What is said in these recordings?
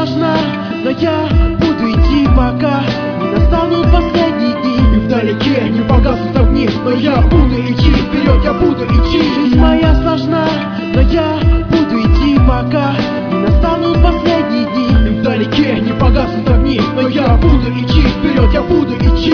сложна, но я буду идти, пока не настанут последние дни. И вдалеке не погаснут огни, но я буду идти вперед, я буду идти. Жизнь моя сложна, но я буду идти, пока не настанут последние дни. И вдалеке не погаснут огни, но я буду идти вперед, я буду идти.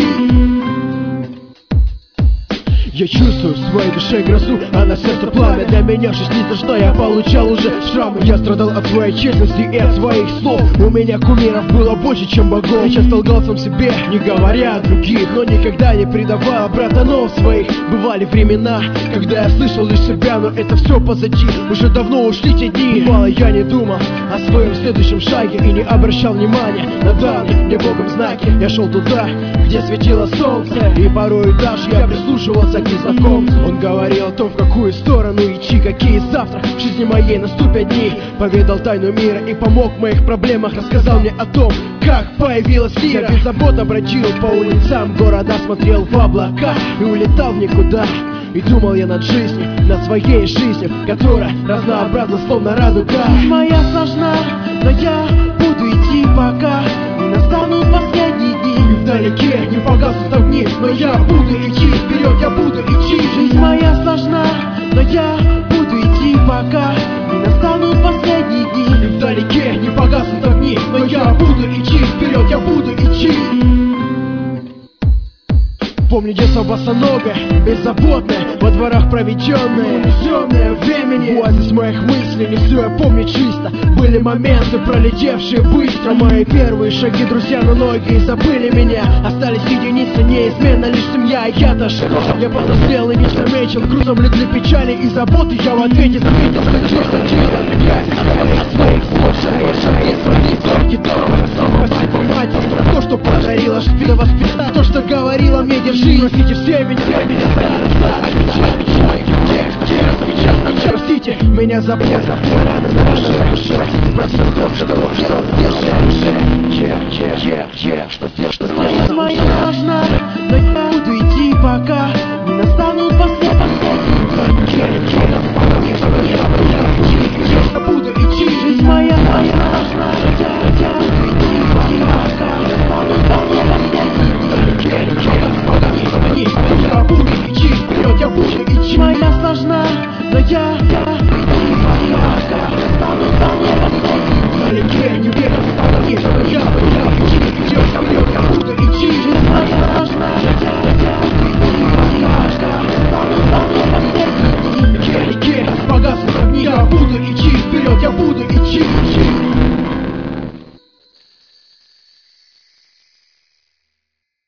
Я чувствую в своей душе грозу, а на сердце пламя. Для меня жизнь ни за что, я получал уже шрамы. Я страдал от своей честности и от своих слов. У меня кумиров было больше, чем богов. Я солгал сам себе, не говоря о других, но никогда не предавал братанов своих. Бывали времена, когда я слышал лишь себя, но это все позади. Уже давно ушли те дни. Бывало, я не думал о своем следующем шаге и не обращал внимания на данные мне Богом знаки. Я шел туда, где светило солнце, и порой даже я прислушивался к незнакомцу. Он говорил о том, в какую сторону идти, какие завтра в жизни моей наступят дни. Поведал тайну мира и помог в моих проблемах. Рассказал мне о том, как появилась лира. Я беззаботно бродил по улицам города, смотрел в облака и улетал в никуда. И думал я над жизнью, над своей жизнью, которая разнообразна, словно радуга. Жизнь моя сложна, но я буду идти, пока не настанут последние дни. И вдалеке не погаснут огни, но я буду идти вперед, я буду идти. Жизнь моя сложна, но я буду идти, пока не настанут последние дни. И вдалеке не погаснут огни, но я буду идти вперед, я буду идти. Помню детство босоногое, беззаботное, во дворах проведенное, унесенное времени. Оазис моих мыслей, не все я помню чисто. Были моменты, пролетевшие быстро. Мои первые шаги, друзья, но многие забыли меня. Остались единицы, неизменно лишь семья, и я даже я повзрослел и не заметил. Грузом легли печали и заботы, я в ответе заметил, что чисто. Спасибо матери за то, что подарила жизнь, воспитала то, что говорила мне, держи. Простите все меня, простите меня за Жизнь моя сложна, но я буду идти, пока не настанут последние я буду идти. Жизнь моя сложна, но я буду идти, пока не настанут последние я буду идти вперед, я буду идти. Жизнь моя сложна, но я буду идти, пока не настанут вдалеке не погаснут огни, я буду идти вперед, я буду идти. Жизнь моя сложна, но я буду идти, пока не настанут последние дни. Вдалеке не погаснут огни, я буду идти вперед, я буду идти.